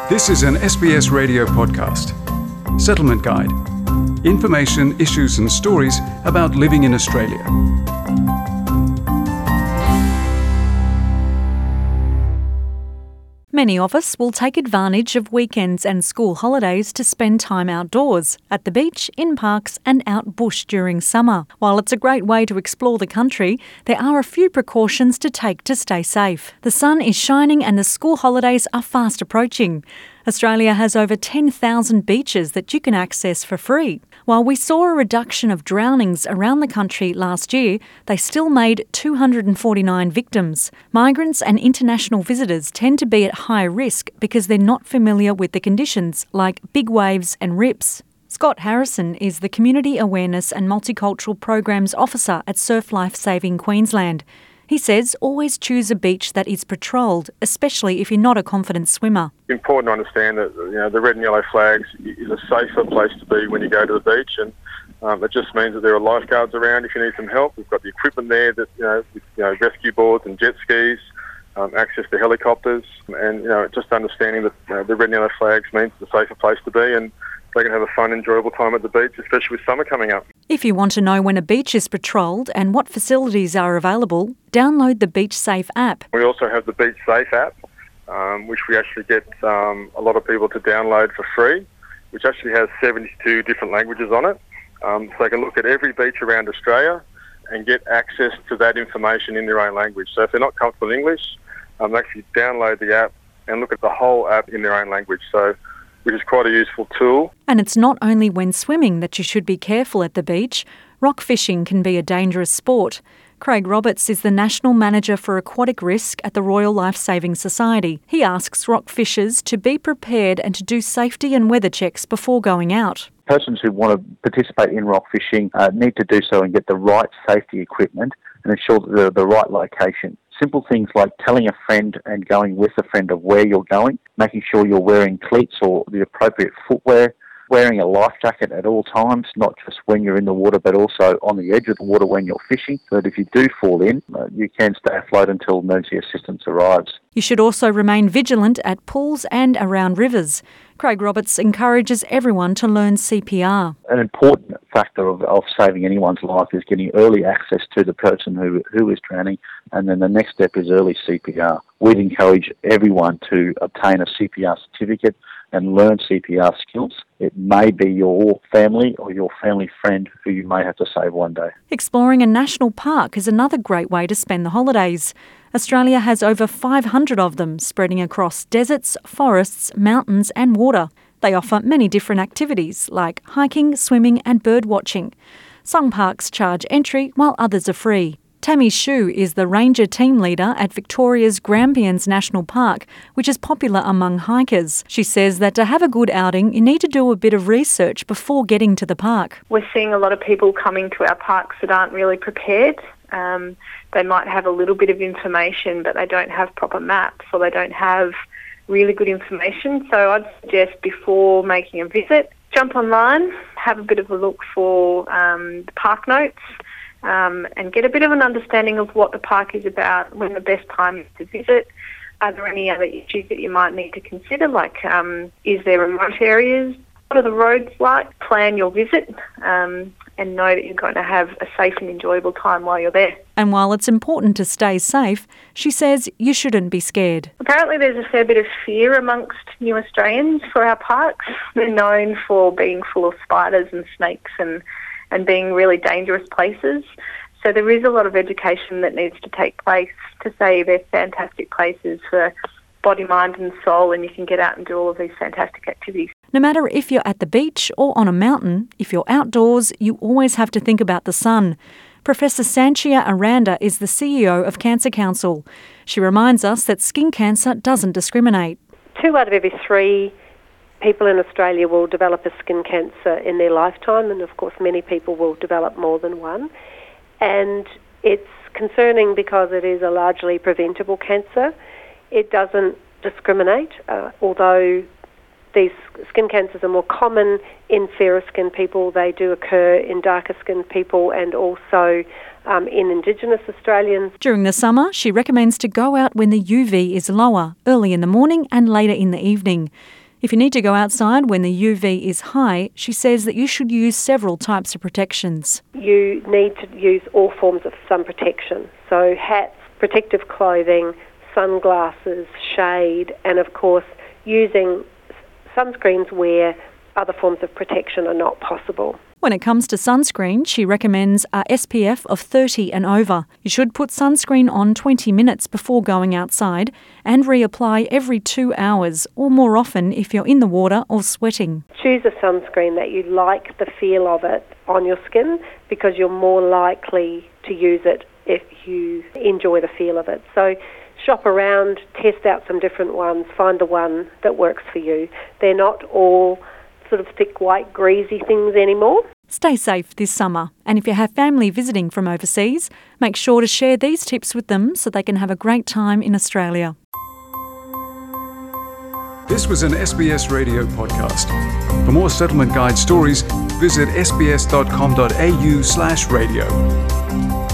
This is an SBS radio podcast. Settlement Guide. Information, issues and stories about living in Australia. Many of us will take advantage of weekends and school holidays to spend time outdoors, at the beach, in parks and out bush during summer. While it's a great way to explore the country, there are a few precautions to take to stay safe. The sun is shining and the school holidays are fast approaching. Australia has over 10,000 beaches that you can access for free. While we saw a reduction of drownings around the country last year, they still made 249 victims. Migrants and international visitors tend to be at high risk because they're not familiar with the conditions, like big waves and rips. Scott Harrison is the Community Awareness and Multicultural Programs Officer at Surf Life Saving Queensland. He says always choose a beach that is patrolled, especially if you're not a confident swimmer. It's important to understand that the red and yellow flags is a safer place to be when you go to the beach, and it just means that there are lifeguards around if you need some help. We've got the equipment there that with rescue boards and jet skis, access to helicopters, and just understanding that the red and yellow flags means it's a safer place to be, and they can have a fun, enjoyable time at the beach, especially with summer coming up. If you want to know when a beach is patrolled and what facilities are available, download the Beach Safe app. We also have the Beach Safe app, which we actually get a lot of people to download for free, which actually has 72 different languages on it. So they can look at every beach around Australia and get access to that information in their own language. So if they're not comfortable in English, actually download the app and look at the whole app in their own language. Which is quite a useful tool. And it's not only when swimming that you should be careful at the beach. Rock fishing can be a dangerous sport. Craig Roberts is the National Manager for Aquatic Risk at the Royal Life Saving Society. He asks rock fishers to be prepared and to do safety and weather checks before going out. Persons who want to participate in rock fishing need to do so and get the right safety equipment and ensure that they're the right location. Simple things like telling a friend and going with a friend of where you're going, making sure you're wearing cleats or the appropriate footwear, wearing a life jacket at all times, not just when you're in the water but also on the edge of the water when you're fishing, so that if you do fall in, you can stay afloat until emergency assistance arrives. You should also remain vigilant at pools and around rivers. Craig Roberts encourages everyone to learn CPR. An important factor of saving anyone's life is getting early access to the person who is drowning, and then the next step is early CPR. We'd encourage everyone to obtain a CPR certificate and learn CPR skills. It may be your family or your family friend who you may have to save one day. Exploring a national park is another great way to spend the holidays. Australia has over 500 of them, spreading across deserts, forests, mountains and water. They offer many different activities like hiking, swimming and bird watching. Some parks charge entry while others are free. Tammy Shu is the ranger team leader at Victoria's Grampians National Park, which is popular among hikers. She says that to have a good outing, you need to do a bit of research before getting to the park. We're seeing a lot of people coming to our parks that aren't really prepared. They might have a little bit of information, but they don't have proper maps or they don't have really good information. So I'd suggest before making a visit, jump online, have a bit of a look for the park notes, and get a bit of an understanding of what the park is about, when the best time is to visit. Are there any other issues that you might need to consider, like is there remote areas? What are the roads like? Plan your visit and know that you're going to have a safe and enjoyable time while you're there. And while it's important to stay safe, she says you shouldn't be scared. Apparently there's a fair bit of fear amongst new Australians for our parks. They're known for being full of spiders and snakes and being really dangerous places. So there is a lot of education that needs to take place to say they're fantastic places for body, mind and soul, and you can get out and do all of these fantastic activities. No matter if you're at the beach or on a mountain, if you're outdoors, you always have to think about the sun. Professor Sanchia Aranda is the CEO of Cancer Council. She reminds us that skin cancer doesn't discriminate. 2 out of every 3 people in Australia will develop a skin cancer in their lifetime, and of course many people will develop more than one. And it's concerning because it is a largely preventable cancer. It doesn't discriminate, although these skin cancers are more common in fairer skinned people. They do occur in darker skinned people and also in Indigenous Australians. During the summer, she recommends to go out when the UV is lower, early in the morning and later in the evening. If you need to go outside when the UV is high, she says that you should use several types of protections. You need to use all forms of sun protection, so hats, protective clothing, sunglasses, shade, and of course using sunscreens where other forms of protection are not possible. When it comes to sunscreen, she recommends a SPF of 30 and over. You should put sunscreen on 20 minutes before going outside and reapply every 2 hours or more often if you're in the water or sweating. Choose a sunscreen that you like the feel of it on your skin because you're more likely to use it if you enjoy the feel of it. So shop around, test out some different ones, find the one that works for you. They're not all sort of thick, white, greasy things anymore. Stay safe this summer, and if you have family visiting from overseas, make sure to share these tips with them so they can have a great time in Australia. This was an SBS radio podcast. For more Settlement Guide stories, visit sbs.com.au/radio.